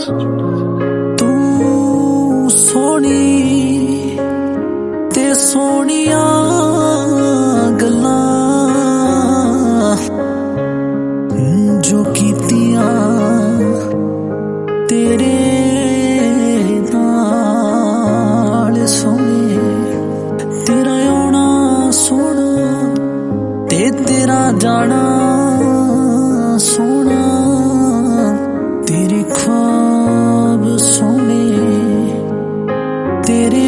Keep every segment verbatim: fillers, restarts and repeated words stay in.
तू सोनी ते सोनिया गल्लां जो कीतियां तेरे नाल सोने, तेरा आना सोना ते तेरा जाना सोना, तेरे ख्वाब सोने तेरे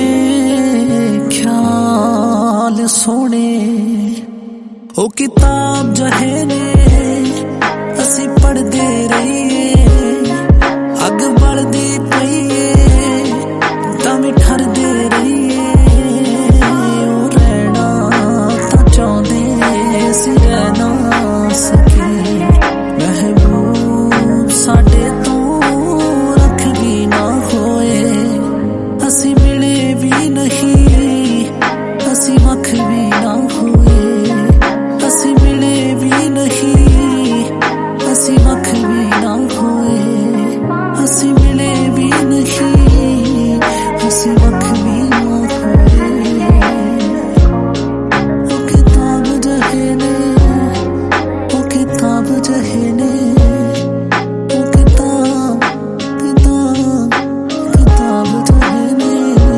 ख्याल सोने। ओ किताब जहे ने असी पढ़दे रहिए, अग बलदी पईए तां ठरदे रहिए। ओ रहना तां चाहुंदे सी रह ना सके, महबूब साडे तो रख भी ना होए। असी मिले भी नहीं, असी वख भी ना होए। असी मिले भी नहीं, असी वख भी ना होए। असी मिले भी नहीं, असी वख भी ना होए। ओ किताब जहे ने, ओ किताब जहे ने, ओ किताब किताब किताब जहे ने।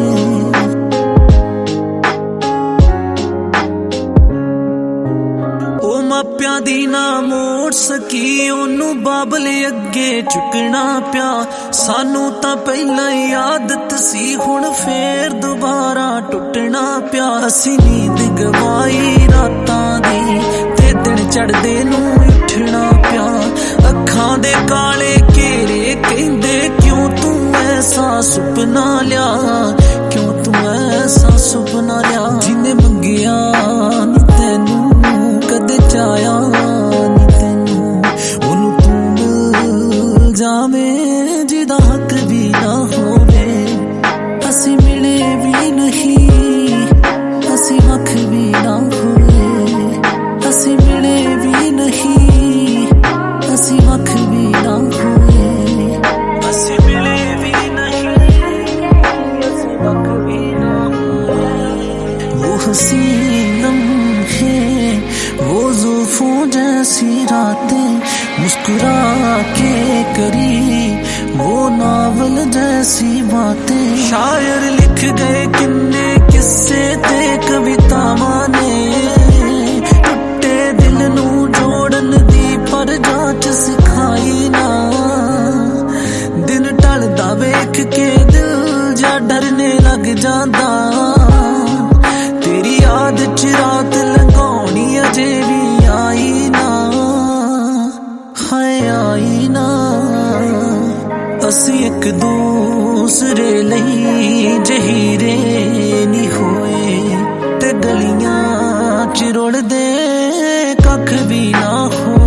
ओ मापियां दी ना मोड़ सकी, ओनू बाबले अगे चुकना पिया। सानू तां पहला ही आदत सी, हुण फेर दोबारा टुटना पिया। असी नींद गवाई रातां दी ते दिन चढ़दे नू उठना पिया। अखां दे काले घेरे कहंदे क्यों तू ऐसा सुपना लिया, क्यों तू ऐसा सुपना लिया। जिन्ने मंगिया नी तैनू कदे चाया नी तैनू, ओनू तू मिल जावें जिदा हक भी ना होवे। असी मिले भी नहीं, असी वख भी ना होए। असी मिले भी नहीं, असी वख भी ना होए। असी मिले भी नहीं, असी वख भी ना होए। वो हसीन लम्हे, वो जुल्फों जैसी रातें, मुस्कुरा के करी वो नावल जैसी बातें। शायर लिख गए किन्ने किस्से ते कवितावां ने, टुटे दिल नू जोड़न दी पर जाच सिखाई ना। दिन ढलदा वेख के दिल जा डरने लग जांदा, तेरी याद च रात लंघाउणी अजे भी आई ना, हाय आई ना। असी एक दूसरे लई जहीरे नी होए, ते गलियां च रुलदे कख भी ना होए।